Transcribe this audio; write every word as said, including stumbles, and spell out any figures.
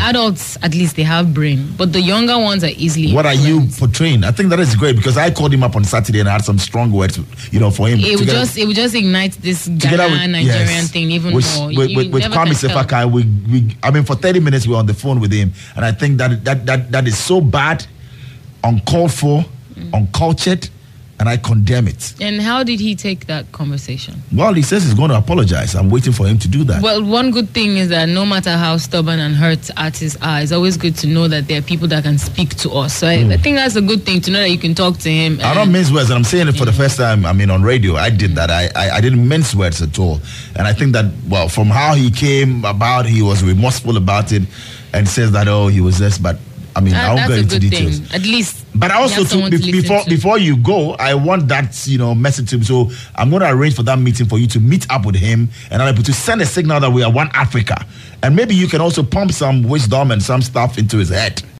adults, at least they have brain, but the younger ones are easily. What influenced. are you portraying? I think that is great because I called him up on Saturday and I had some strong words, you know, for him. It would just, it would just ignite this Ghana with, Nigerian yes, thing even with, more. With, you with, with Kwame Sefakai, we, we, I mean, for thirty minutes we were on the phone with him, and I think that that that, that is so bad, uncalled for, mm. uncultured, and I condemn it. And how did he take that conversation? Well, he says he's going to apologize. I'm waiting for him to do that. Well, one good thing is that no matter how stubborn and hurt artists are, it's always good to know that there are people that can speak to us. So mm. I, I think that's a good thing to know that you can talk to him. I don't mince words, and I'm saying it for yeah. the first time. I mean, on radio, I did that. I, I I didn't mince words at all. And I think that, well, from how he came about, he was remorseful about it and says that, oh, he was this, but I mean, uh, I won't go into details. Thing. At least. But also, to, be, to before to. before you go, I want that, you know, message to him. So I'm going to arrange for that meeting for you to meet up with him and I'm able to send a signal that we are one Africa. And maybe you can also pump some wisdom and some stuff into his head.